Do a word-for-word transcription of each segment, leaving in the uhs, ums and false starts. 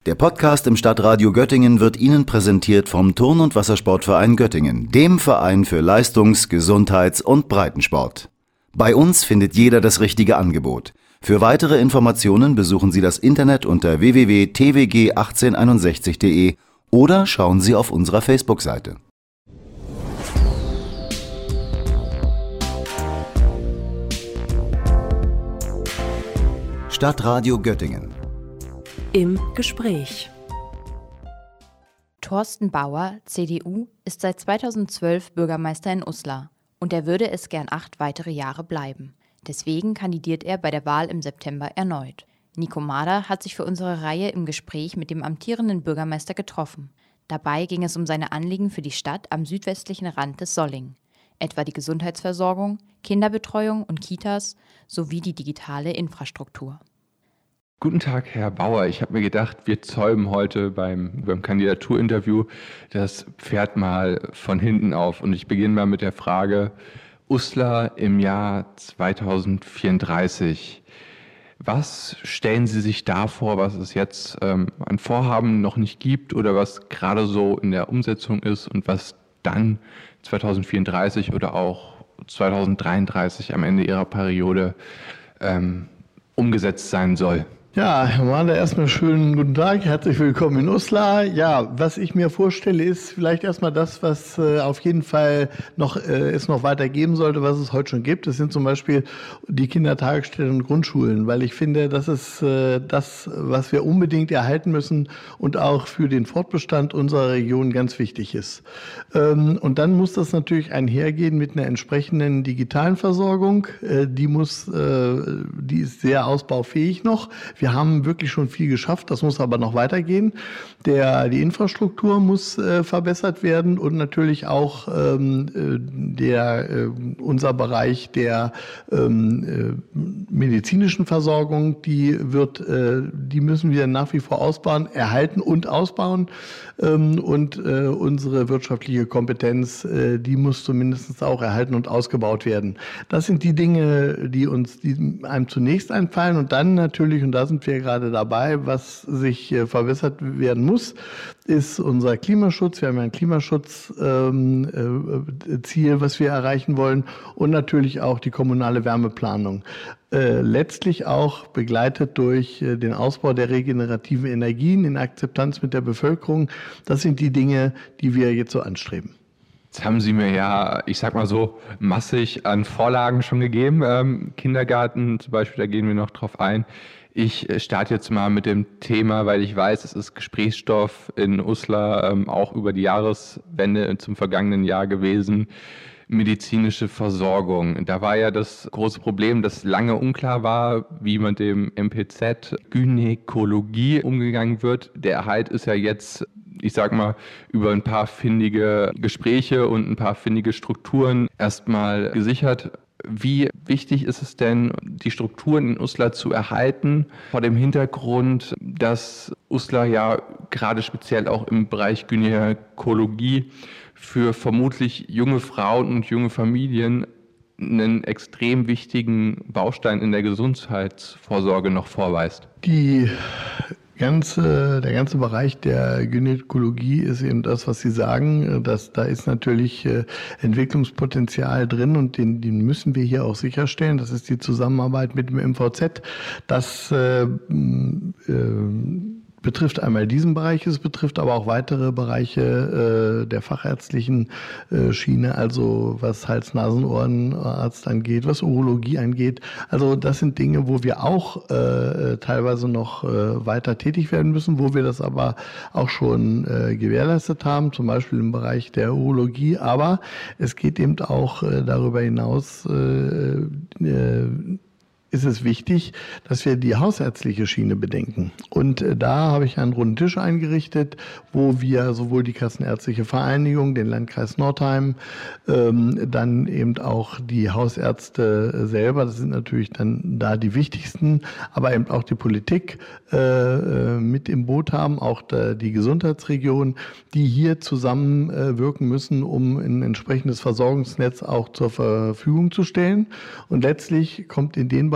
Der Podcast im Stadtradio Göttingen wird Ihnen präsentiert vom Turn- und Wassersportverein Göttingen, dem Verein für Leistungs-, Gesundheits- und Breitensport. Bei uns findet jeder das richtige Angebot. Für weitere Informationen besuchen Sie das Internet unter w w w punkt t w g achtzehn einundsechzig punkt d e oder schauen Sie auf unserer Facebook-Seite. Stadtradio Göttingen. Im Gespräch. Thorsten Bauer, C D U, ist seit zweitausendzwölf Bürgermeister in Uslar und er würde es gern acht weitere Jahre bleiben. Deswegen kandidiert er bei der Wahl im September erneut. Nico Mader hat sich für unsere Reihe im Gespräch mit dem amtierenden Bürgermeister getroffen. Dabei ging es um seine Anliegen für die Stadt am südwestlichen Rand des Solling, etwa die Gesundheitsversorgung, Kinderbetreuung und Kitas sowie die digitale Infrastruktur. Guten Tag, Herr Bauer. Ich habe mir gedacht, wir zäumen heute beim, beim Kandidaturinterview das Pferd mal von hinten auf. Und ich beginne mal mit der Frage, Uslar im Jahr zweitausendvierunddreißig. Was stellen Sie sich da vor, was es jetzt ähm, an Vorhaben noch nicht gibt oder was gerade so in der Umsetzung ist und was dann zweitausendvierunddreißig oder auch zweitausenddreiunddreißig am Ende Ihrer Periode ähm, umgesetzt sein soll? Ja, Herr Mahler, erstmal schönen guten Tag, herzlich willkommen in Uslar. Ja, was ich mir vorstelle, ist vielleicht erstmal das, was äh, auf jeden Fall noch äh, es noch weiter geben sollte, was es heute schon gibt. Das sind zum Beispiel die Kindertagesstätten und Grundschulen, weil ich finde, das ist äh, das, was wir unbedingt erhalten müssen und auch für den Fortbestand unserer Region ganz wichtig ist. Ähm, und dann muss das natürlich einhergehen mit einer entsprechenden digitalen Versorgung. Äh, die muss, äh, die ist sehr ausbaufähig noch. Wir haben wirklich schon viel geschafft, das muss aber noch weitergehen. Der, die Infrastruktur muss äh, verbessert werden und natürlich auch ähm, der, äh, unser Bereich der ähm, äh, medizinischen Versorgung, die, wird, äh, die müssen wir nach wie vor ausbauen, erhalten und ausbauen. Ähm, und äh, unsere wirtschaftliche Kompetenz, äh, die muss zumindest auch erhalten und ausgebaut werden. Das sind die Dinge, die uns die einem zunächst einfallen und dann natürlich, und da sind wir gerade dabei, was sich äh, verbessert werden muss, ist unser Klimaschutz. Wir haben ja ein Klimaschutzziel, ähm, äh, was wir erreichen wollen und natürlich auch die kommunale Wärmeplanung. Äh, letztlich auch begleitet durch äh, den Ausbau der regenerativen Energien in Akzeptanz mit der Bevölkerung. Das sind die Dinge, die wir jetzt so anstreben. Jetzt haben Sie mir ja, ich sag mal so, massig an Vorlagen schon gegeben. Ähm, Kindergarten zum Beispiel, da gehen wir noch drauf ein. Ich starte jetzt mal mit dem Thema, weil ich weiß, es ist Gesprächsstoff in Uslar, ähm, auch über die Jahreswende zum vergangenen Jahr gewesen. Medizinische Versorgung. Da war ja das große Problem, dass lange unklar war, wie mit dem M P Z Gynäkologie umgegangen wird. Der Erhalt ist ja jetzt, ich sag mal, über ein paar findige Gespräche und ein paar findige Strukturen erstmal gesichert. Wie wichtig ist es denn, die Strukturen in Uslar zu erhalten, vor dem Hintergrund, dass Uslar ja gerade speziell auch im Bereich Gynäkologie für vermutlich junge Frauen und junge Familien einen extrem wichtigen Baustein in der Gesundheitsvorsorge noch vorweist? Die Ganze, der ganze Bereich der Gynäkologie ist eben das, was Sie sagen, dass da ist natürlich äh, Entwicklungspotenzial drin und den, den müssen wir hier auch sicherstellen. Das ist die Zusammenarbeit mit dem M V Z. Das äh, äh, betrifft einmal diesen Bereich, es betrifft aber auch weitere Bereiche äh, der fachärztlichen äh, Schiene, also was Hals-Nasen-Ohrenarzt angeht, was Urologie angeht. Also das sind Dinge, wo wir auch äh, teilweise noch äh, weiter tätig werden müssen, wo wir das aber auch schon äh, gewährleistet haben, zum Beispiel im Bereich der Urologie. Aber es geht eben auch äh, darüber hinaus, äh, äh, ist es wichtig, dass wir die hausärztliche Schiene bedenken. Und äh, da habe ich einen runden Tisch eingerichtet, wo wir sowohl die Kassenärztliche Vereinigung, den Landkreis Nordheim, ähm, dann eben auch die Hausärzte selber, das sind natürlich dann da die wichtigsten, aber eben auch die Politik äh, mit im Boot haben, auch da, die Gesundheitsregion, die hier zusammenwirken äh, müssen, um ein entsprechendes Versorgungsnetz auch zur Verfügung zu stellen. Und letztlich kommt in den Bereich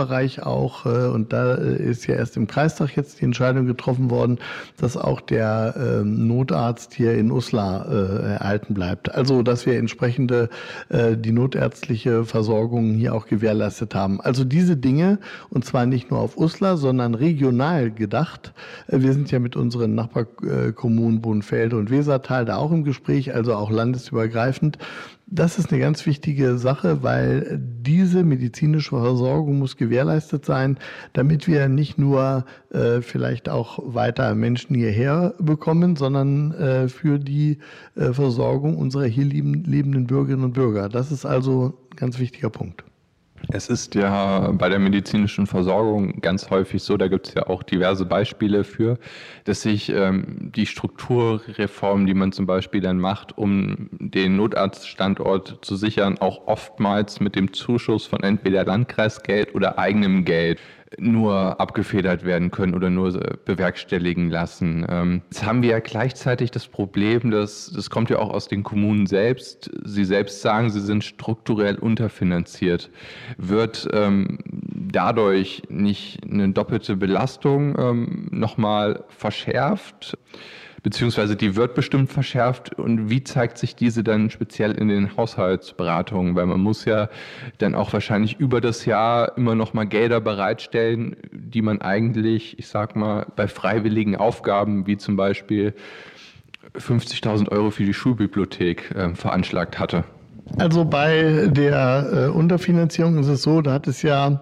Bereich auch, äh, und da ist ja erst im Kreistag jetzt die Entscheidung getroffen worden, dass auch der äh, Notarzt hier in Uslar äh, erhalten bleibt. Also, dass wir entsprechende äh, die notärztliche Versorgung hier auch gewährleistet haben. Also diese Dinge, und zwar nicht nur auf Uslar, sondern regional gedacht. Äh, wir sind ja mit unseren Nachbarkommunen Bohnenfelde und Wesertal da auch im Gespräch, also auch landesübergreifend. Das ist eine ganz wichtige Sache, weil diese medizinische Versorgung muss gewährleistet sein, damit wir nicht nur äh, vielleicht auch weiter Menschen hierher bekommen, sondern äh, für die äh, Versorgung unserer hier lebenden Bürgerinnen und Bürger. Das ist also ein ganz wichtiger Punkt. Es ist ja bei der medizinischen Versorgung ganz häufig so, da gibt es ja auch diverse Beispiele für, dass sich ähm, die Strukturreform, die man zum Beispiel dann macht, um den Notarztstandort zu sichern, auch oftmals mit dem Zuschuss von entweder Landkreisgeld oder eigenem Geld nur abgefedert werden können oder nur bewerkstelligen lassen. Ähm, jetzt haben wir ja gleichzeitig das Problem, dass das kommt ja auch aus den Kommunen selbst. Sie selbst sagen, sie sind strukturell unterfinanziert. Wird ähm, dadurch nicht eine doppelte Belastung ähm, nochmal verschärft? Beziehungsweise die wird bestimmt verschärft, und wie zeigt sich diese dann speziell in den Haushaltsberatungen? Weil man muss ja dann auch wahrscheinlich über das Jahr immer noch mal Gelder bereitstellen, die man eigentlich, ich sag mal, bei freiwilligen Aufgaben wie zum Beispiel fünfzigtausend Euro für die Schulbibliothek äh, veranschlagt hatte. Also bei der äh, Unterfinanzierung ist es so, da hat es ja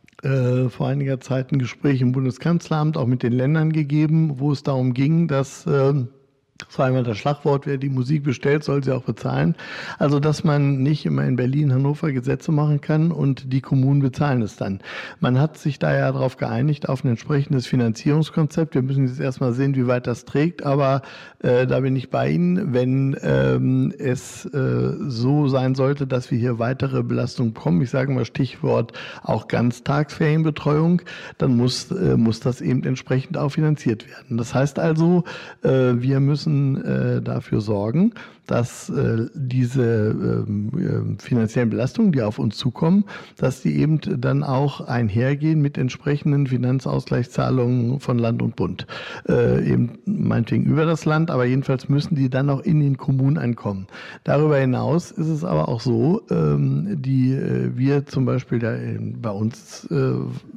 Äh, vor einiger Zeit ein Gespräch im Bundeskanzleramt auch mit den Ländern gegeben, wo es darum ging, dass äh, das war einmal das Schlagwort, wer die Musik bestellt, soll sie auch bezahlen. Also, dass man nicht immer in Berlin, Hannover Gesetze machen kann und die Kommunen bezahlen es dann. Man hat sich da ja darauf geeinigt, auf ein entsprechendes Finanzierungskonzept. Wir müssen jetzt erstmal sehen, wie weit das trägt, aber äh, da bin ich bei Ihnen. Wenn ähm, es äh, so sein sollte, dass wir hier weitere Belastungen bekommen, ich sage mal Stichwort auch Ganztagsferienbetreuung, dann muss, äh, muss das eben entsprechend auch finanziert werden. Das heißt also, äh, wir müssen äh, dafür sorgen, dass äh, diese äh, finanziellen Belastungen, die auf uns zukommen, dass die eben dann auch einhergehen mit entsprechenden Finanzausgleichszahlungen von Land und Bund. Äh, eben meinetwegen über das Land, aber jedenfalls müssen die dann auch in den Kommunen ankommen. Darüber hinaus ist es aber auch so, ähm, die äh, wir zum Beispiel da in, bei uns äh,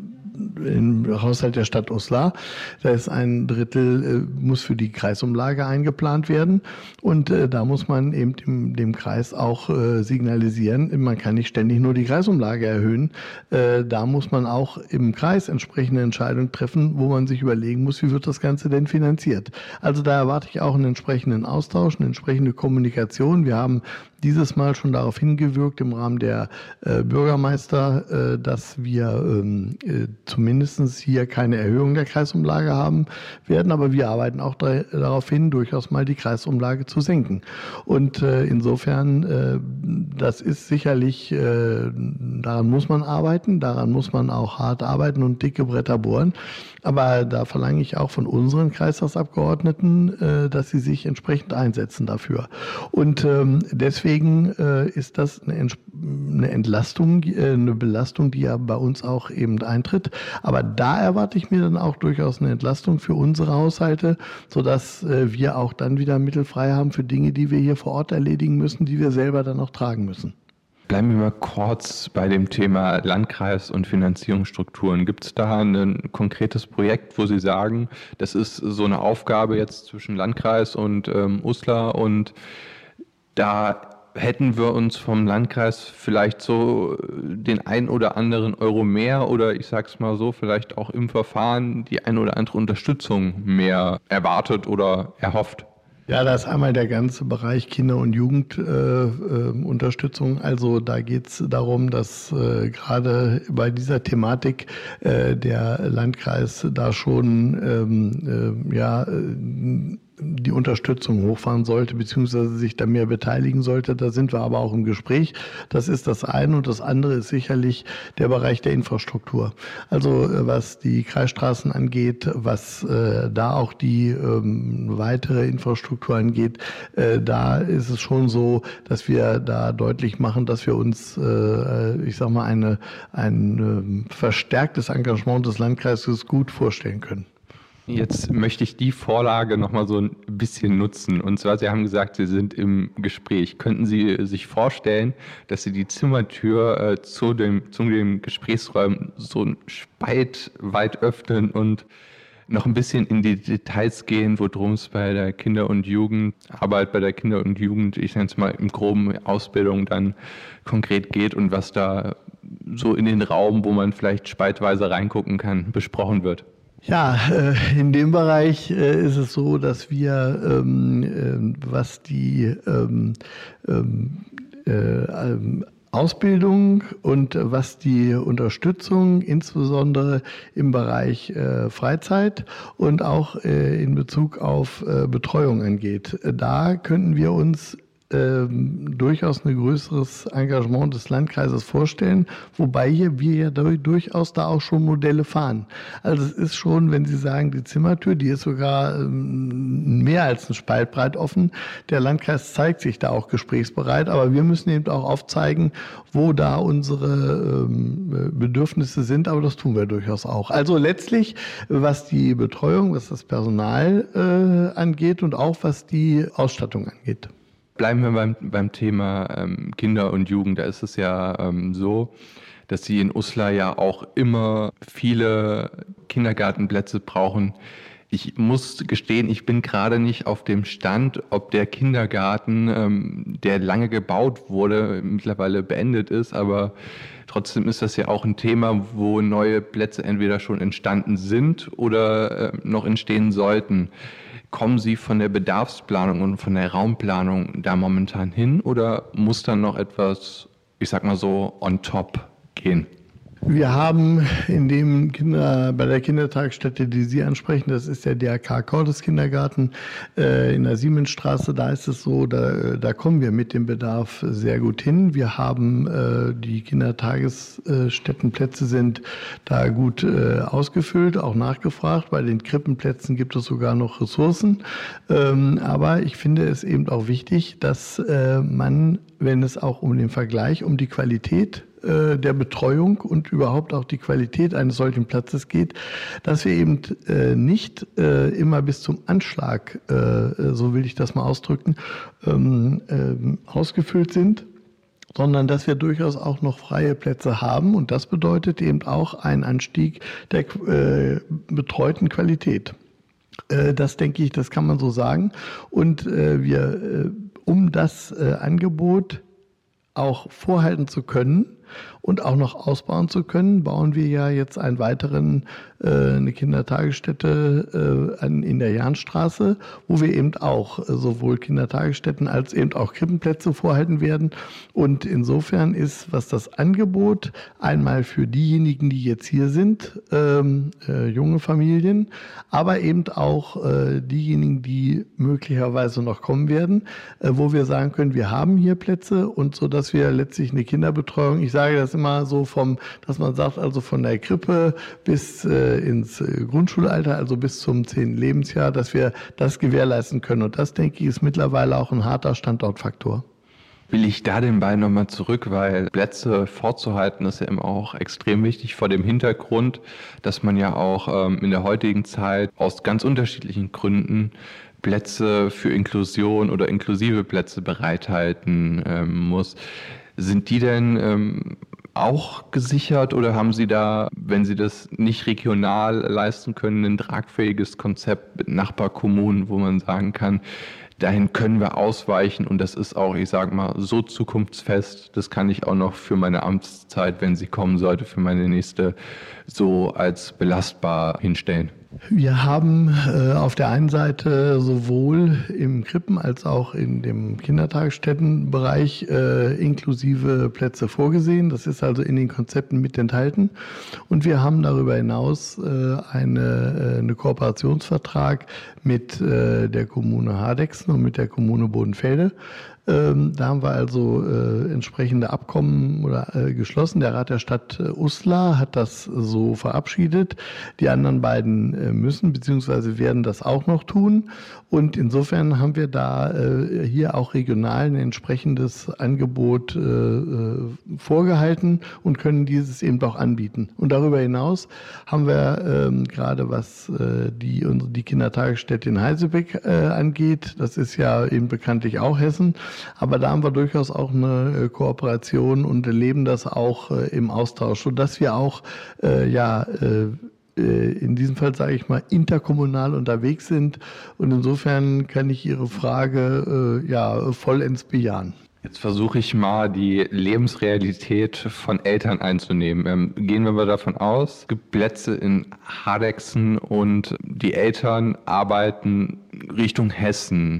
im Haushalt der Stadt Uslar, da ist ein Drittel, äh, muss für die Kreisumlage eingeplant werden, und äh, da muss man eben dem, dem Kreis auch äh, signalisieren, man kann nicht ständig nur die Kreisumlage erhöhen, äh, da muss man auch im Kreis entsprechende Entscheidungen treffen, wo man sich überlegen muss, wie wird das Ganze denn finanziert. Also da erwarte ich auch einen entsprechenden Austausch, eine entsprechende Kommunikation. Wir haben dieses Mal schon darauf hingewirkt im Rahmen der äh, Bürgermeister, äh, dass wir ähm, äh, zumindest hier keine Erhöhung der Kreisumlage haben werden, aber wir arbeiten auch da, darauf hin, durchaus mal die Kreisumlage zu senken. Und äh, insofern, äh, das ist sicherlich, äh, daran muss man arbeiten, daran muss man auch hart arbeiten und dicke Bretter bohren. Aber da verlange ich auch von unseren Kreistagsabgeordneten, äh, dass sie sich entsprechend einsetzen dafür. Und ähm, deswegen äh, ist das eine, eine Entlastung, äh, eine Belastung, die ja bei uns auch eben eintritt. Aber da erwarte ich mir dann auch durchaus eine Entlastung für unsere Haushalte, sodass äh, wir auch dann wieder Mittel frei haben für Dinge, die wir hier vor Ort erledigen müssen, die wir selber dann auch tragen müssen. Bleiben wir mal kurz bei dem Thema Landkreis und Finanzierungsstrukturen. Gibt es da ein konkretes Projekt, wo Sie sagen, das ist so eine Aufgabe jetzt zwischen Landkreis und ähm, Uslar, und da hätten wir uns vom Landkreis vielleicht so den ein oder anderen Euro mehr, oder ich sag's mal so, vielleicht auch im Verfahren die ein oder andere Unterstützung mehr erwartet oder erhofft? Ja, da ist einmal der ganze Bereich Kinder- und Jugendunterstützung. Äh, äh, also da geht es darum, dass äh, gerade bei dieser Thematik äh, der Landkreis da schon ähm, äh, ja, die Unterstützung hochfahren sollte, beziehungsweise sich da mehr beteiligen sollte. Da sind wir aber auch im Gespräch. Das ist das eine. Und das andere ist sicherlich der Bereich der Infrastruktur. Also was die Kreisstraßen angeht, was äh, da auch die ähm, weitere Infrastruktur angeht, äh, da ist es schon so, dass wir da deutlich machen, dass wir uns, äh, ich sag mal, eine, ein äh, verstärktes Engagement des Landkreises gut vorstellen können. Jetzt möchte ich die Vorlage noch mal so ein bisschen nutzen. Und zwar, Sie haben gesagt, Sie sind im Gespräch. Könnten Sie sich vorstellen, dass Sie die Zimmertür äh, zu dem, zu dem Gesprächsraum so ein Spalt weit öffnen und noch ein bisschen in die Details gehen, worum es bei der Kinder- und Jugendarbeit, bei der Kinder- und Jugend, ich nenne es mal im Groben Ausbildung dann konkret geht und was da so in den Raum, wo man vielleicht spaltweise reingucken kann, besprochen wird? Ja, in dem Bereich ist es so, dass wir, ähm, was die ähm, äh, Ausbildung und was die Unterstützung, insbesondere im Bereich äh, Freizeit und auch äh, in Bezug auf äh, Betreuung angeht, da könnten wir uns Ähm, durchaus ein größeres Engagement des Landkreises vorstellen, wobei hier wir ja durchaus da auch schon Modelle fahren. Also es ist schon, wenn Sie sagen, die Zimmertür, die ist sogar ähm, mehr als ein Spalt breit offen. Der Landkreis zeigt sich da auch gesprächsbereit, aber wir müssen eben auch aufzeigen, wo da unsere ähm, Bedürfnisse sind, aber das tun wir durchaus auch. Also letztlich, was die Betreuung, was das Personal äh, angeht und auch was die Ausstattung angeht. Bleiben wir beim, beim Thema ähm, Kinder und Jugend. Da ist es ja ähm, so, dass Sie in Uslar ja auch immer viele Kindergartenplätze brauchen. Ich muss gestehen, ich bin gerade nicht auf dem Stand, ob der Kindergarten, ähm, der lange gebaut wurde, mittlerweile beendet ist. Aber trotzdem ist das ja auch ein Thema, wo neue Plätze entweder schon entstanden sind oder äh, noch entstehen sollten. Kommen Sie von der Bedarfsplanung und von der Raumplanung da momentan hin oder muss dann noch etwas, ich sag mal so, on top gehen? Wir haben in dem Kinder, bei der Kindertagesstätte, die Sie ansprechen, das ist der D R K-Cordes-Kindergarten äh, in der Siemensstraße, da ist es so, da, da kommen wir mit dem Bedarf sehr gut hin. Wir haben äh, die Kindertagesstättenplätze sind da gut äh, ausgefüllt, auch nachgefragt. Bei den Krippenplätzen gibt es sogar noch Ressourcen. Ähm, aber ich finde es eben auch wichtig, dass äh, man, wenn es auch um den Vergleich, um die Qualität der Betreuung und überhaupt auch die Qualität eines solchen Platzes geht, dass wir eben äh, nicht äh, immer bis zum Anschlag, äh, so will ich das mal ausdrücken, ähm, äh, ausgefüllt sind, sondern dass wir durchaus auch noch freie Plätze haben. Und das bedeutet eben auch einen Anstieg der äh, betreuten Qualität. Äh, das denke ich, das kann man so sagen. Und äh, wir, äh, um das äh, Angebot auch vorhalten zu können und auch noch ausbauen zu können, bauen wir ja jetzt einen weiteren, äh, eine Kindertagesstätte äh, an, in der Jahnstraße, wo wir eben auch äh, sowohl Kindertagesstätten als eben auch Krippenplätze vorhalten werden. Und insofern ist, was das Angebot einmal für diejenigen, die jetzt hier sind, ähm, äh, junge Familien, aber eben auch äh, diejenigen, die möglicherweise noch kommen werden, äh, wo wir sagen können, wir haben hier Plätze und so, dass wir letztlich eine Kinderbetreuung, ich sage das immer so vom, dass man sagt, also von der Krippe bis äh, ins äh, Grundschulalter, also bis zum zehnten Lebensjahr, dass wir das gewährleisten können. Und das, denke ich, ist mittlerweile auch ein harter Standortfaktor. Will ich da den Ball nochmal zurück, weil Plätze vorzuhalten ist ja immer auch extrem wichtig vor dem Hintergrund, dass man ja auch ähm, in der heutigen Zeit aus ganz unterschiedlichen Gründen Plätze für Inklusion oder inklusive Plätze bereithalten ähm, muss. Sind die denn ähm, auch gesichert oder haben Sie da, wenn Sie das nicht regional leisten können, ein tragfähiges Konzept mit Nachbarkommunen, wo man sagen kann, dahin können wir ausweichen und das ist auch, ich sage mal, so zukunftsfest, das kann ich auch noch für meine Amtszeit, wenn sie kommen sollte, für meine nächste, so als belastbar hinstellen? Wir haben äh, auf der einen Seite sowohl im Krippen- als auch in dem Kindertagesstättenbereich äh, inklusive Plätze vorgesehen. Das ist also in den Konzepten mit enthalten. Und wir haben darüber hinaus äh, eine, äh, eine Kooperationsvertrag mit äh, der Kommune Hardegsten und mit der Kommune Bodenfelde. Ähm, da haben wir also äh, entsprechende Abkommen oder äh, geschlossen. Der Rat der Stadt äh, Uslar hat das so verabschiedet. Die anderen beiden äh, müssen bzw. werden das auch noch tun. Und insofern haben wir da äh, hier auch regional ein entsprechendes Angebot äh, äh, vorgehalten und können dieses eben auch anbieten. Und darüber hinaus haben wir ähm, gerade was äh, die, unsere, die Kindertagesstätte in Heiselbeck äh, angeht, das ist ja eben bekanntlich auch Hessen, aber da haben wir durchaus auch eine äh, Kooperation und erleben das auch äh, im Austausch, sodass wir auch äh, ja äh, in diesem Fall, sage ich mal, interkommunal unterwegs sind. Und insofern kann ich Ihre Frage äh, ja vollends bejahen. Jetzt versuche ich mal die Lebensrealität von Eltern einzunehmen. Ähm, gehen wir mal davon aus, es gibt Plätze in Hardegsten und die Eltern arbeiten Richtung Hessen.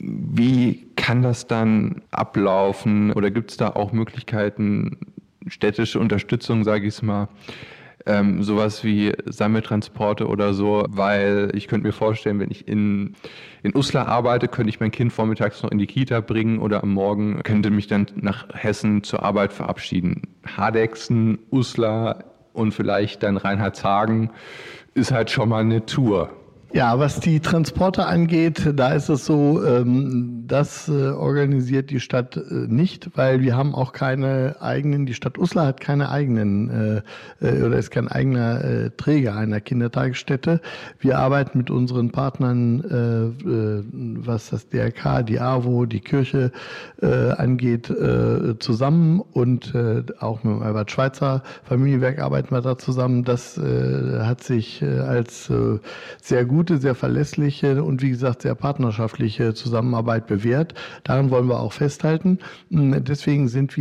Wie kann das dann ablaufen? Oder gibt es da auch Möglichkeiten, städtische Unterstützung, sage ich es mal, Ähm, sowas wie Sammeltransporte oder so, weil ich könnte mir vorstellen, wenn ich in, in Uslar arbeite, könnte ich mein Kind vormittags noch in die Kita bringen oder am Morgen könnte mich dann nach Hessen zur Arbeit verabschieden. Hardegsten, Uslar und vielleicht dann Reinhardshagen ist halt schon mal eine Tour. Ja, was die Transporte angeht, da ist es so, ähm, das äh, organisiert die Stadt äh, nicht, weil wir haben auch keine eigenen, die Stadt Uslar hat keine eigenen äh, oder ist kein eigener äh, Träger einer Kindertagesstätte. Wir arbeiten mit unseren Partnern, äh, äh, was das D R K, die A W O, die Kirche äh, angeht, äh, zusammen und äh, auch mit dem Albert-Schweitzer Familienwerk arbeiten wir da zusammen. Das äh, hat sich äh, als äh, sehr gut gute, sehr verlässliche und wie gesagt sehr partnerschaftliche Zusammenarbeit bewährt. Daran wollen wir auch festhalten. Deswegen sind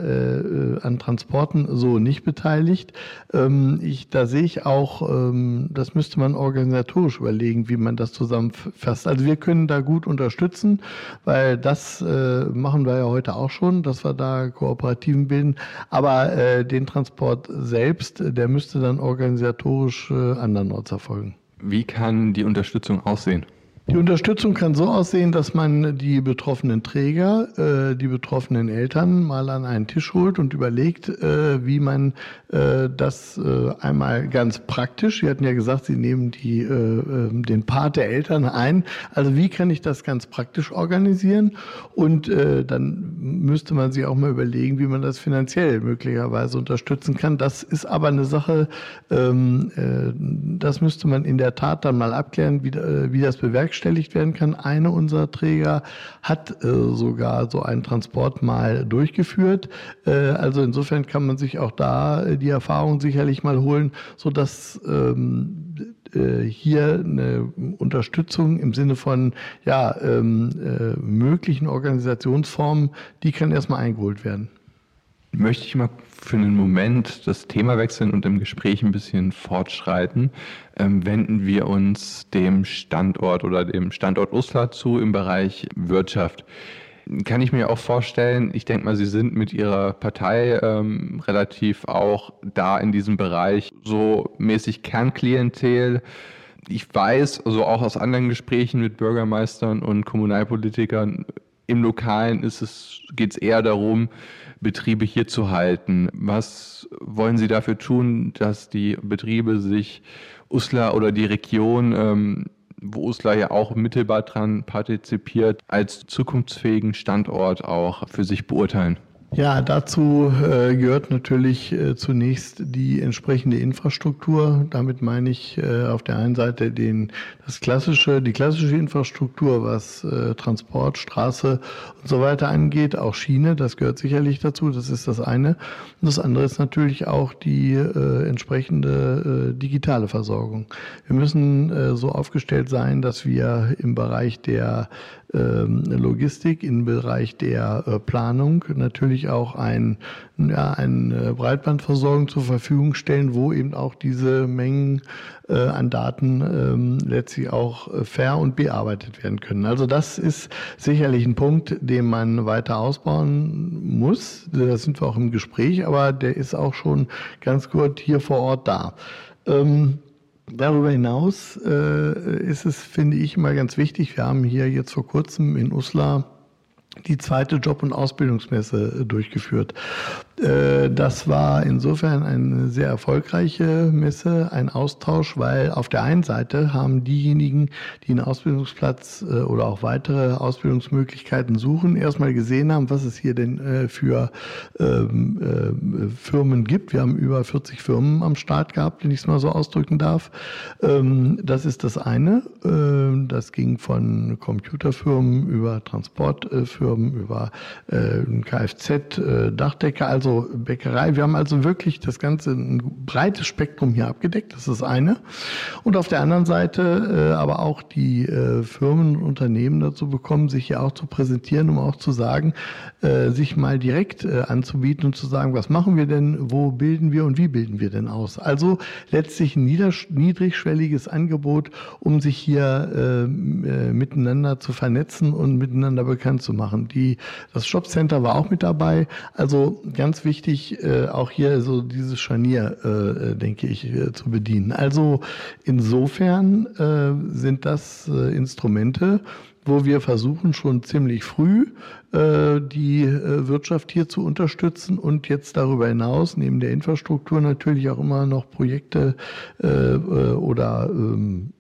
wir äh, an Transporten so nicht beteiligt. Ähm, ich, da sehe ich auch, ähm, das müsste man organisatorisch überlegen, wie man das zusammenfasst. Also wir können da gut unterstützen, weil das äh, machen wir ja heute auch schon, dass wir da Kooperativen bilden. Aber äh, den Transport selbst, der müsste dann organisatorisch äh, andernorts erfolgen. Wie kann die Unterstützung aussehen? Die Unterstützung kann so aussehen, dass man die betroffenen Träger, äh, die betroffenen Eltern mal an einen Tisch holt und überlegt, äh, wie man äh, das äh, einmal ganz praktisch, Sie hatten ja gesagt, Sie nehmen die, äh, den Part der Eltern ein, also wie kann ich das ganz praktisch organisieren und äh, dann müsste man sich auch mal überlegen, wie man das finanziell möglicherweise unterstützen kann. Das ist aber eine Sache, ähm, äh, das müsste man in der Tat dann mal abklären, wie, äh, wie das bewerkstelligt werden kann. Eine unserer Träger hat äh, sogar so einen Transport mal durchgeführt. Äh, also insofern kann man sich auch da äh, die Erfahrung sicherlich mal holen, sodass ähm, äh, hier eine Unterstützung im Sinne von ja, ähm, äh, möglichen Organisationsformen, die kann erstmal eingeholt werden. Möchte ich mal für einen Moment das Thema wechseln und im Gespräch ein bisschen fortschreiten. Ähm, wenden wir uns dem Standort oder dem Standort Uslar zu im Bereich Wirtschaft. Kann ich mir auch vorstellen, ich denke mal, Sie sind mit Ihrer Partei ähm, relativ auch da in diesem Bereich so mäßig Kernklientel. Ich weiß, also auch aus anderen Gesprächen mit Bürgermeistern und Kommunalpolitikern, im Lokalen ist es, geht es eher darum, Betriebe hier zu halten. Was wollen Sie dafür tun, dass die Betriebe sich Uslar oder die Region, ähm, wo Uslar ja auch mittelbar dran partizipiert, als zukunftsfähigen Standort auch für sich beurteilen? Ja, dazu äh, gehört natürlich äh, zunächst die entsprechende Infrastruktur. Damit meine ich äh, auf der einen Seite den, das klassische, die klassische Infrastruktur, was äh, Transport, Straße und so weiter angeht, auch Schiene, das gehört sicherlich dazu, das ist das eine. Und das andere ist natürlich auch die äh, entsprechende äh, digitale Versorgung. Wir müssen äh, so aufgestellt sein, dass wir im Bereich der ähm, Logistik, im Bereich der äh, Planung natürlich auch ein, ja, eine Breitbandversorgung zur Verfügung stellen, wo eben auch diese Mengen äh, an Daten ähm, letztlich auch äh, fair und bearbeitet werden können. Also das ist sicherlich ein Punkt, den man weiter ausbauen muss. Da sind wir auch im Gespräch, aber der ist auch schon ganz gut hier vor Ort da. Ähm, Darüber hinaus äh, ist es, finde ich, immer ganz wichtig. Wir haben hier jetzt vor kurzem in Uslar die zweite Job- und Ausbildungsmesse durchgeführt. Das war insofern eine sehr erfolgreiche Messe, ein Austausch, weil auf der einen Seite haben diejenigen, die einen Ausbildungsplatz oder auch weitere Ausbildungsmöglichkeiten suchen, erstmal gesehen haben, was es hier denn für Firmen gibt. Wir haben über vierzig Firmen am Start gehabt, wenn ich es mal so ausdrücken darf. Das ist das eine. Das ging von Computerfirmen über Transportfirmen, über Kfz, Dachdecker, also Bäckerei. Wir haben also wirklich das ganze ein breites Spektrum hier abgedeckt. Das ist das eine. Und auf der anderen Seite äh, aber auch die äh, Firmen und Unternehmen dazu bekommen, sich hier auch zu präsentieren, um auch zu sagen, äh, sich mal direkt äh, anzubieten und zu sagen, was machen wir denn, wo bilden wir und wie bilden wir denn aus? Also letztlich ein nieder- niedrigschwelliges Angebot, um sich hier äh, äh, miteinander zu vernetzen und miteinander bekannt zu machen. Die, das Jobcenter war auch mit dabei. Also ganz wichtig, äh, auch hier so dieses Scharnier, äh, denke ich, äh, zu bedienen. Also insofern äh, sind das äh, Instrumente, wo wir versuchen, schon ziemlich früh äh, die äh, Wirtschaft hier zu unterstützen und jetzt darüber hinaus, neben der Infrastruktur natürlich auch immer noch Projekte äh, äh, oder ähm,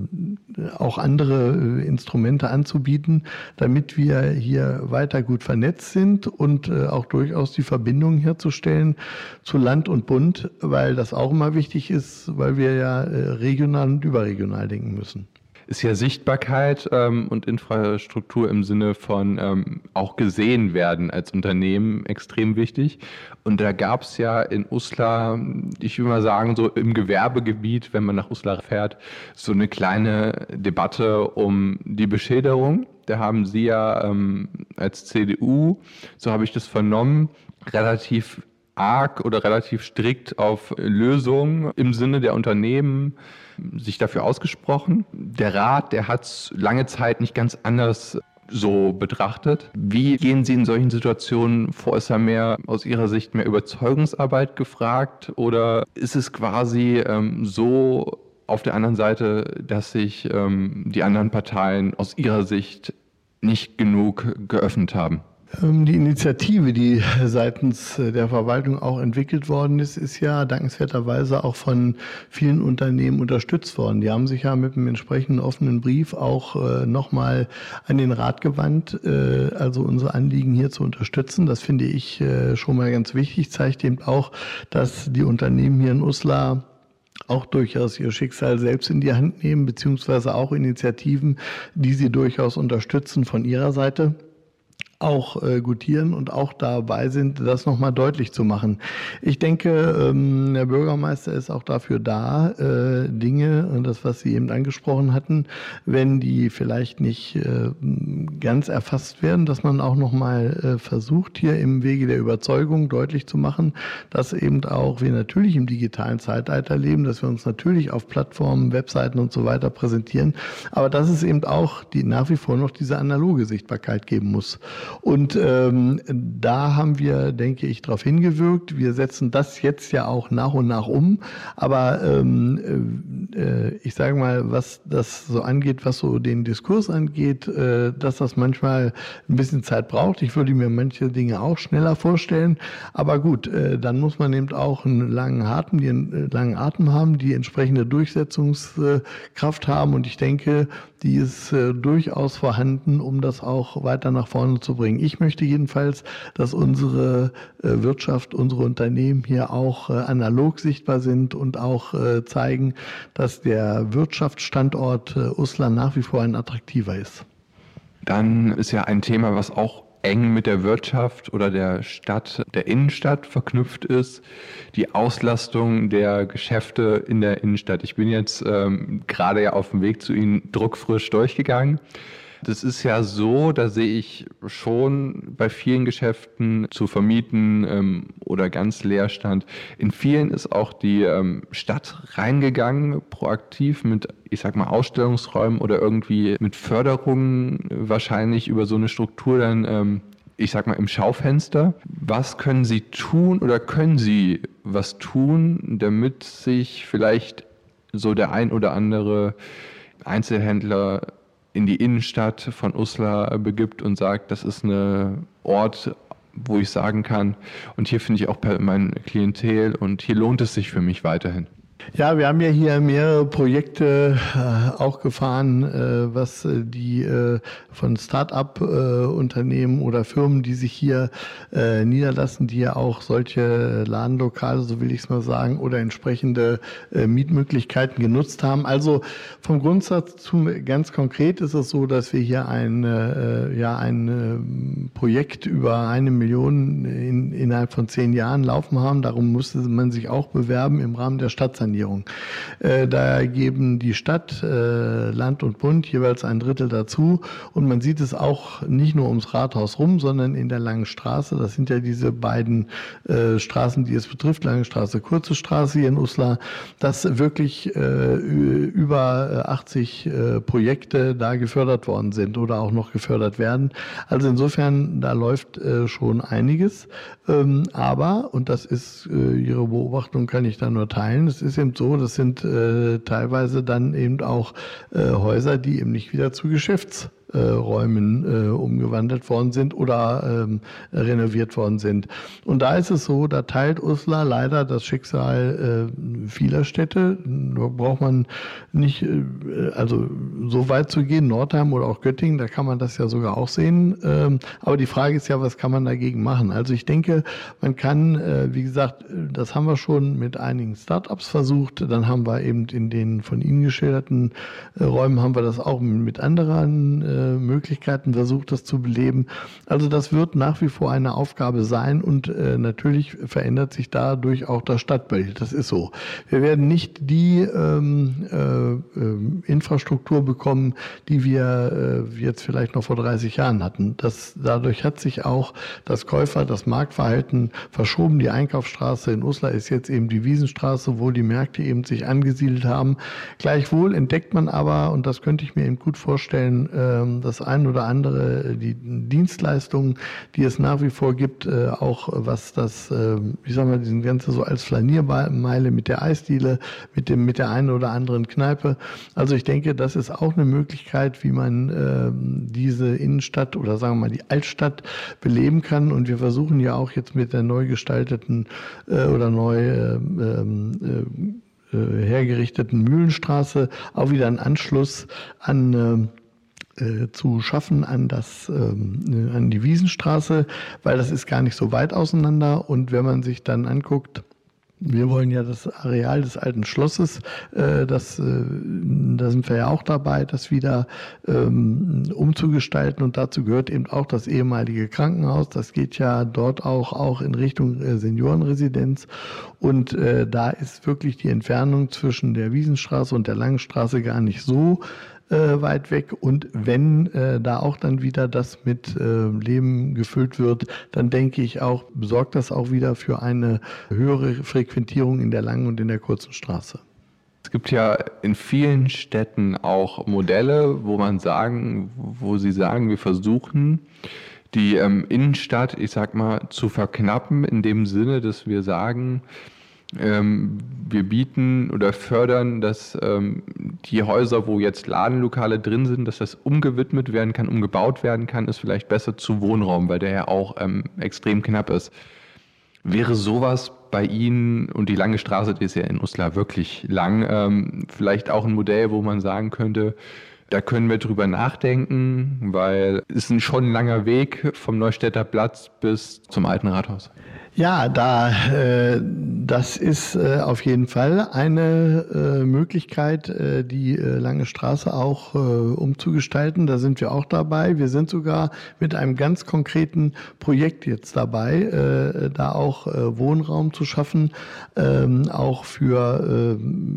auch andere Instrumente anzubieten, damit wir hier weiter gut vernetzt sind und auch durchaus die Verbindungen herzustellen zu Land und Bund, weil das auch immer wichtig ist, weil wir ja regional und überregional denken müssen. Ist ja Sichtbarkeit ähm, und Infrastruktur im Sinne von ähm, auch gesehen werden als Unternehmen extrem wichtig. Und da gab es ja in Uslar, ich will mal sagen, so im Gewerbegebiet, wenn man nach Uslar fährt, so eine kleine Debatte um die Beschilderung. Da haben Sie ja ähm, als C D U, so habe ich das vernommen, relativ arg oder relativ strikt auf Lösungen im Sinne der Unternehmen sich dafür ausgesprochen. Der Rat, der hat es lange Zeit nicht ganz anders so betrachtet. Wie gehen Sie in solchen Situationen vor? Ist da mehr aus Ihrer Sicht mehr Überzeugungsarbeit gefragt oder ist es quasi ähm, so auf der anderen Seite, dass sich ähm, die anderen Parteien aus Ihrer Sicht nicht genug geöffnet haben? Die Initiative, die seitens der Verwaltung auch entwickelt worden ist, ist ja dankenswerterweise auch von vielen Unternehmen unterstützt worden. Die haben sich ja mit einem entsprechenden offenen Brief auch äh, nochmal an den Rat gewandt, äh, also unsere Anliegen hier zu unterstützen. Das finde ich äh, schon mal ganz wichtig, zeigt eben auch, dass die Unternehmen hier in Uslar auch durchaus ihr Schicksal selbst in die Hand nehmen, beziehungsweise auch Initiativen, die sie durchaus unterstützen von ihrer Seite, auch äh, gutieren und auch dabei sind, das nochmal deutlich zu machen. Ich denke, ähm, der Bürgermeister ist auch dafür da, äh, Dinge, und das, was Sie eben angesprochen hatten, wenn die vielleicht nicht äh, ganz erfasst werden, dass man auch nochmal äh, versucht, hier im Wege der Überzeugung deutlich zu machen, dass eben auch wir natürlich im digitalen Zeitalter leben, dass wir uns natürlich auf Plattformen, Webseiten und so weiter präsentieren, aber dass es eben auch die nach wie vor noch diese analoge Sichtbarkeit geben muss. Und ähm, da haben wir, denke ich, darauf hingewirkt. Wir setzen das jetzt ja auch nach und nach um. Aber ähm, äh, ich sage mal, was das so angeht, was so den Diskurs angeht, äh, dass das manchmal ein bisschen Zeit braucht. Ich würde mir manche Dinge auch schneller vorstellen. Aber gut, äh, dann muss man eben auch einen langen Atem, die einen langen Atem haben, die entsprechende Durchsetzungskraft haben. Und ich denke, die ist äh, durchaus vorhanden, um das auch weiter nach vorne zu bringen. Ich möchte jedenfalls, dass unsere äh, Wirtschaft, unsere Unternehmen hier auch äh, analog sichtbar sind und auch äh, zeigen, dass der Wirtschaftsstandort äh, Uslar nach wie vor ein attraktiver ist. Dann ist ja ein Thema, was auch eng mit der Wirtschaft oder der Stadt, der Innenstadt verknüpft ist, die Auslastung der Geschäfte in der Innenstadt. Ich bin jetzt ähm, gerade ja auf dem Weg zu Ihnen druckfrisch durchgegangen. Das ist ja so, da sehe ich schon bei vielen Geschäften zu vermieten ähm, oder ganz Leerstand. In vielen ist auch die ähm, Stadt reingegangen, proaktiv mit, ich sag mal, Ausstellungsräumen oder irgendwie mit Förderungen, wahrscheinlich über so eine Struktur dann, ähm, ich sag mal, im Schaufenster. Was können Sie tun oder können Sie was tun, damit sich vielleicht so der ein oder andere Einzelhändler in die Innenstadt von Uslar begibt und sagt, das ist ein Ort, wo ich sagen kann, und hier finde ich auch mein Klientel und hier lohnt es sich für mich weiterhin. Ja, wir haben ja hier mehrere Projekte äh, auch gefahren, äh, was äh, die äh, von Start-up-Unternehmen äh, oder Firmen, die sich hier äh, niederlassen, die ja auch solche Ladenlokale, so will ich es mal sagen, oder entsprechende äh, Mietmöglichkeiten genutzt haben. Also vom Grundsatz zu ganz konkret ist es so, dass wir hier ein, äh, ja, ein äh, Projekt über eine Million in, innerhalb von zehn Jahren laufen haben. Darum musste man sich auch bewerben im Rahmen der Stadtsanierung. Äh, da geben die Stadt, äh, Land und Bund jeweils ein Drittel dazu und man sieht es auch nicht nur ums Rathaus rum, sondern in der Langen Straße. Das sind ja diese beiden äh, Straßen, die es betrifft, Lange Straße, Kurze Straße hier in Uslar, dass wirklich äh, über achtzig äh, Projekte da gefördert worden sind oder auch noch gefördert werden. Also insofern, da läuft äh, schon einiges. Ähm, aber, und das ist äh, Ihre Beobachtung, kann ich da nur teilen, es ist eben so, das sind äh, teilweise dann eben auch äh, Häuser, die eben nicht wieder zu Geschäfts Äh, Räumen äh, umgewandelt worden sind oder ähm, renoviert worden sind. Und da ist es so, da teilt Uslar leider das Schicksal äh, vieler Städte. Da braucht man nicht, äh, also so weit zu gehen, Nordheim oder auch Göttingen, da kann man das ja sogar auch sehen. Ähm, aber die Frage ist ja, was kann man dagegen machen? Also ich denke, man kann, äh, wie gesagt, das haben wir schon mit einigen Start-ups versucht. Dann haben wir eben in den von Ihnen geschilderten äh, Räumen haben wir das auch mit anderen äh, Möglichkeiten versucht, das zu beleben. Also das wird nach wie vor eine Aufgabe sein und äh, natürlich verändert sich dadurch auch das Stadtbild. Das ist so. Wir werden nicht die ähm, äh, äh, Infrastruktur bekommen, die wir äh, jetzt vielleicht noch vor dreißig Jahren hatten. Das, dadurch hat sich auch das Käufer-, das Marktverhalten verschoben. Die Einkaufsstraße in Uslar ist jetzt eben die Wiesenstraße, wo die Märkte eben sich angesiedelt haben. Gleichwohl entdeckt man aber, und das könnte ich mir eben gut vorstellen, äh, das ein oder andere, die Dienstleistungen, die es nach wie vor gibt, auch was das, ich sag mal, diesen ganze so als Flaniermeile mit der Eisdiele, mit dem, mit der einen oder anderen Kneipe. Also ich denke, das ist auch eine Möglichkeit, wie man diese Innenstadt oder sagen wir mal die Altstadt beleben kann. Und wir versuchen ja auch jetzt mit der neu gestalteten oder neu hergerichteten Mühlenstraße auch wieder einen Anschluss an zu schaffen an das ähm, an die Wiesenstraße, weil das ist gar nicht so weit auseinander. Und wenn man sich dann anguckt, wir wollen ja das Areal des alten Schlosses, äh, das, äh, da sind wir ja auch dabei, das wieder ähm, umzugestalten. Und dazu gehört eben auch das ehemalige Krankenhaus. Das geht ja dort auch, auch in Richtung äh, Seniorenresidenz. Und äh, da ist wirklich die Entfernung zwischen der Wiesenstraße und der Langen Straße gar nicht so Äh, weit weg. Und wenn äh, da auch dann wieder das mit äh, Leben gefüllt wird, dann denke ich auch, sorgt das auch wieder für eine höhere Frequentierung in der Langen und in der Kurzen Straße. Es gibt ja in vielen Städten auch Modelle, wo man sagen, wo sie sagen, wir versuchen die ähm, Innenstadt, ich sag mal, zu verknappen, in dem Sinne, dass wir sagen, Ähm, wir bieten oder fördern, dass ähm, die Häuser, wo jetzt Ladenlokale drin sind, dass das umgewidmet werden kann, umgebaut werden kann, ist vielleicht besser zu Wohnraum, weil der ja auch ähm, extrem knapp ist. Wäre sowas bei Ihnen, und die Lange Straße, die ist ja in Uslar wirklich lang, ähm, vielleicht auch ein Modell, wo man sagen könnte, da können wir drüber nachdenken, weil es ist schon ein langer Weg vom Neustädter Platz bis zum Alten Rathaus. Ja, da äh, das ist äh, auf jeden Fall eine äh, Möglichkeit, äh, die äh, Lange Straße auch äh, umzugestalten. Da sind wir auch dabei. Wir sind sogar mit einem ganz konkreten Projekt jetzt dabei, äh, da auch äh, Wohnraum zu schaffen, ähm, auch für äh,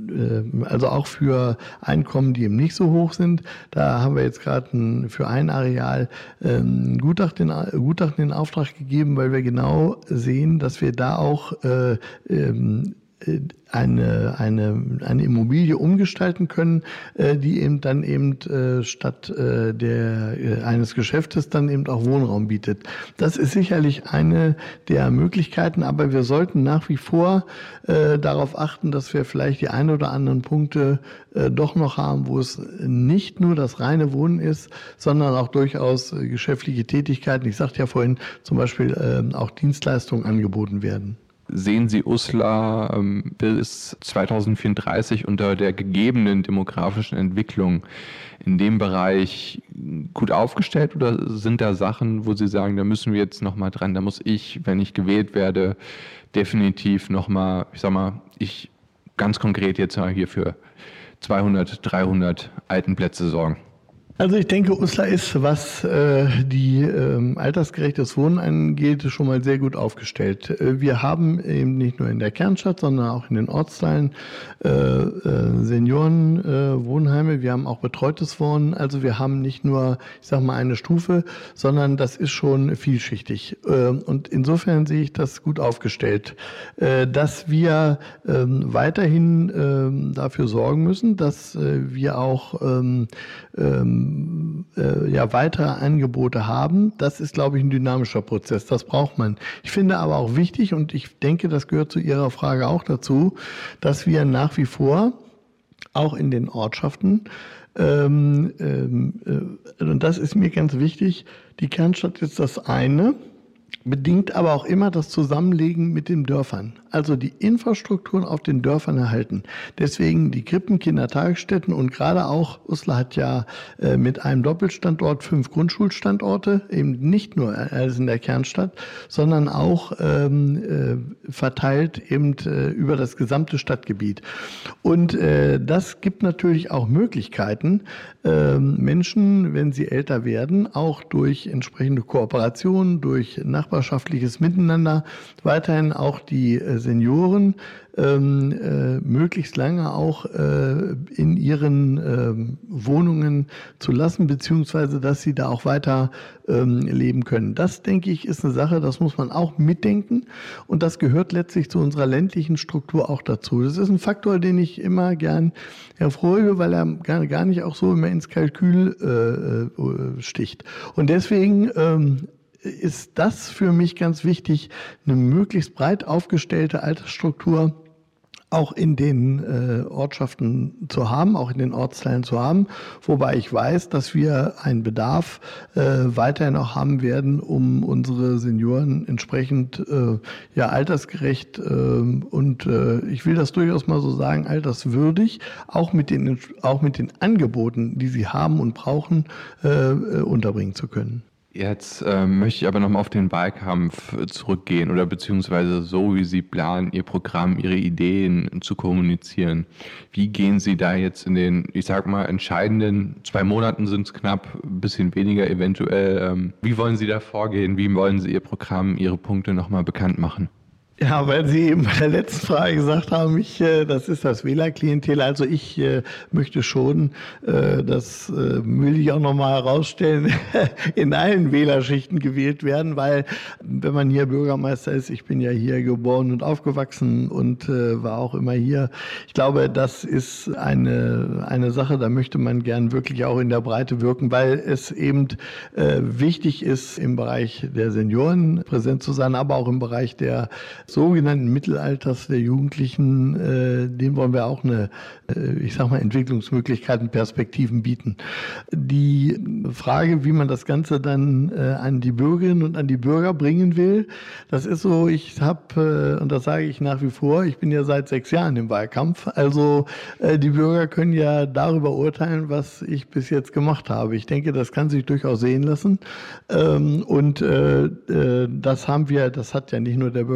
also auch für Einkommen, die eben nicht so hoch sind. Da haben wir jetzt gerade für ein Areal ein Gutachten, Gutachten in Auftrag gegeben, weil wir genau sehen, dass wir da auch äh, ähm, eine, eine, eine Immobilie umgestalten können, äh, die eben dann eben äh, statt äh, der, äh, eines Geschäftes dann eben auch Wohnraum bietet. Das ist sicherlich eine der Möglichkeiten, aber wir sollten nach wie vor äh, darauf achten, dass wir vielleicht die ein oder anderen Punkte äh, doch noch haben, wo es nicht nur das reine Wohnen ist, sondern auch durchaus äh, geschäftliche Tätigkeiten. Ich sagte ja vorhin zum Beispiel äh, auch Dienstleistungen angeboten werden. Sehen Sie Uslar ähm, bis zweitausendvierunddreißig unter der gegebenen demografischen Entwicklung in dem Bereich gut aufgestellt oder sind da Sachen, wo Sie sagen, da müssen wir jetzt nochmal dran, da muss ich, wenn ich gewählt werde, definitiv nochmal, ich sag mal, ich ganz konkret jetzt mal hier für zweihundert, dreihundert Altenplätze sorgen? Also ich denke, Uslar ist, was äh, die ähm, altersgerechtes Wohnen angeht, schon mal sehr gut aufgestellt. Äh, wir haben eben nicht nur in der Kernstadt, sondern auch in den Ortsteilen äh, äh, Seniorenwohnheime. Äh, wir haben auch betreutes Wohnen. Also wir haben nicht nur, ich sag mal, eine Stufe, sondern das ist schon vielschichtig. Äh, und insofern sehe ich das gut aufgestellt. Äh, dass wir äh, weiterhin äh, dafür sorgen müssen, dass äh, wir auch ähm, ähm, ja, weitere Angebote haben. Das ist, glaube ich, ein dynamischer Prozess. Das braucht man. Ich finde aber auch wichtig, und ich denke, das gehört zu Ihrer Frage auch dazu, dass wir nach wie vor auch in den Ortschaften, ähm, ähm, äh, und das ist mir ganz wichtig, die Kernstadt ist das eine, bedingt aber auch immer das Zusammenlegen mit den Dörfern. Also die Infrastrukturen auf den Dörfern erhalten. Deswegen die Krippen, Kindertagesstätten und gerade auch, Uslar hat ja äh, mit einem Doppelstandort fünf Grundschulstandorte, eben nicht nur als in der Kernstadt, sondern auch ähm, äh, verteilt eben äh, über das gesamte Stadtgebiet. Und äh, das gibt natürlich auch Möglichkeiten, äh, Menschen, wenn sie älter werden, auch durch entsprechende Kooperationen, durch nachbarschaftliches Miteinander, weiterhin auch die äh, Senioren ähm, äh, möglichst lange auch äh, in ihren äh, Wohnungen zu lassen, beziehungsweise dass sie da auch weiter ähm, leben können. Das, denke ich, ist eine Sache, das muss man auch mitdenken und das gehört letztlich zu unserer ländlichen Struktur auch dazu. Das ist ein Faktor, den ich immer gern hervorhebe, weil er gar, gar nicht auch so immer ins Kalkül äh, äh, sticht. Und deswegen ähm, ist das für mich ganz wichtig, eine möglichst breit aufgestellte Altersstruktur auch in den äh, Ortschaften zu haben, auch in den Ortsteilen zu haben, wobei ich weiß, dass wir einen Bedarf äh, weiterhin auch haben werden, um unsere Senioren entsprechend äh, ja altersgerecht äh, und äh, ich will das durchaus mal so sagen, alterswürdig, auch mit den auch mit den Angeboten, die sie haben und brauchen, äh, unterbringen zu können. Jetzt äh, möchte ich aber nochmal auf den Wahlkampf zurückgehen oder beziehungsweise so, wie Sie planen, Ihr Programm, Ihre Ideen zu kommunizieren. Wie gehen Sie da jetzt in den, ich sag mal, entscheidenden zwei Monaten sind es knapp, ein bisschen weniger eventuell. Ähm, wie wollen Sie da vorgehen? Wie wollen Sie Ihr Programm, Ihre Punkte nochmal bekannt machen? Ja, weil Sie eben bei der letzten Frage gesagt haben, ich, äh, das ist das Wählerklientel. Also ich äh, möchte schon, äh, das äh, will ich auch nochmal herausstellen, in allen Wählerschichten gewählt werden, weil wenn man hier Bürgermeister ist, ich bin ja hier geboren und aufgewachsen und äh, war auch immer hier. Ich glaube, das ist eine, eine Sache, da möchte man gern wirklich auch in der Breite wirken, weil es eben äh, wichtig ist, im Bereich der Senioren präsent zu sein, aber auch im Bereich der sogenannten Mittelalters der Jugendlichen, äh, dem wollen wir auch eine, äh, ich sag mal, Entwicklungsmöglichkeiten, Perspektiven bieten. Die Frage, wie man das Ganze dann äh, an die Bürgerinnen und an die Bürger bringen will, das ist so, ich habe, äh, und das sage ich nach wie vor, ich bin ja seit sechs Jahren im Wahlkampf, also äh, die Bürger können ja darüber urteilen, was ich bis jetzt gemacht habe. Ich denke, das kann sich durchaus sehen lassen ähm, und äh, äh, das haben wir, das hat ja nicht nur der Bürgermeister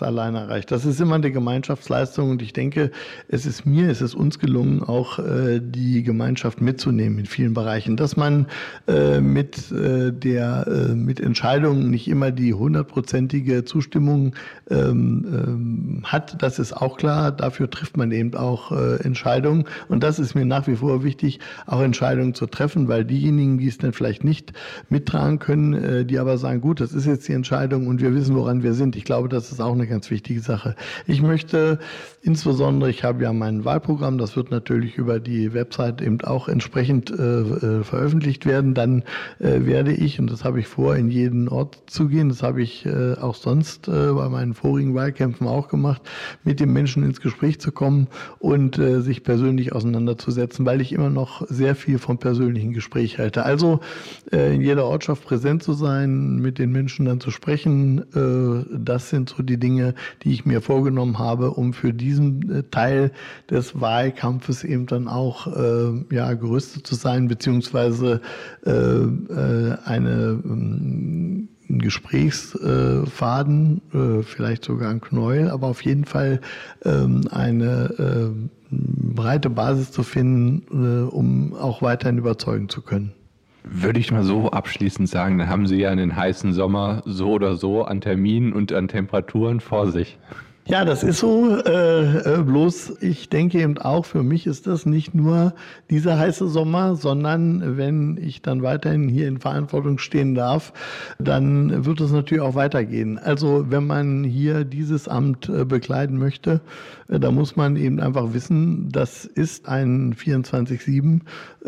das alleine erreicht. Das ist immer eine Gemeinschaftsleistung und ich denke, es ist mir, es ist uns gelungen, auch äh, die Gemeinschaft mitzunehmen in vielen Bereichen. Dass man äh, mit äh, der äh, mit Entscheidungen nicht immer die hundertprozentige Zustimmung ähm, ähm, hat, das ist auch klar. Dafür trifft man eben auch äh, Entscheidungen und das ist mir nach wie vor wichtig, auch Entscheidungen zu treffen, weil diejenigen, die es dann vielleicht nicht mittragen können, äh, die aber sagen, gut, das ist jetzt die Entscheidung und wir wissen, woran wir sind. Ich glaube, das ist auch eine ganz wichtige Sache. Ich möchte insbesondere, ich habe ja mein Wahlprogramm, das wird natürlich über die Website eben auch entsprechend äh, äh, veröffentlicht werden. Dann äh, werde ich, und das habe ich vor, in jeden Ort zu gehen, das habe ich äh, auch sonst äh, bei meinen vorigen Wahlkämpfen auch gemacht, mit den Menschen ins Gespräch zu kommen und äh, sich persönlich auseinanderzusetzen, weil ich immer noch sehr viel vom persönlichen Gespräch halte. Also äh, in jeder Ortschaft präsent zu sein, mit den Menschen dann zu sprechen, äh, das sind so die Dinge, die ich mir vorgenommen habe, um für diesen äh, Teil des Wahlkampfes eben dann auch äh, ja, gerüstet zu sein, beziehungsweise äh, äh, eine ähm, einen Gesprächsfaden, äh, vielleicht sogar ein Knäuel, aber auf jeden Fall ähm, eine äh, breite Basis zu finden, äh, um auch weiterhin überzeugen zu können. Würde ich mal so abschließend sagen, dann haben Sie ja einen heißen Sommer so oder so an Terminen und an Temperaturen vor sich. Ja, das ist so. Äh, bloß ich denke eben auch, für mich ist das nicht nur dieser heiße Sommer, sondern wenn ich dann weiterhin hier in Verantwortung stehen darf, dann wird es natürlich auch weitergehen. Also wenn man hier dieses Amt äh, bekleiden möchte, äh, da muss man eben einfach wissen, das ist ein vierundzwanzig sieben äh,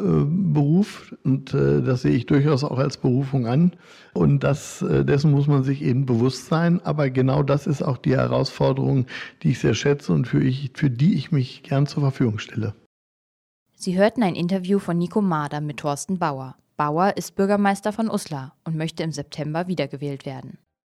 Beruf und äh, das sehe ich durchaus auch als Berufung an. Und das, äh, dessen muss man sich eben bewusst sein. Aber genau das ist auch die Herausforderung, die ich sehr schätze und für, ich, für die ich mich gern zur Verfügung stelle. Sie hörten ein Interview von Nico Mader mit Thorsten Bauer. Bauer ist Bürgermeister von Uslar und möchte im September wiedergewählt werden.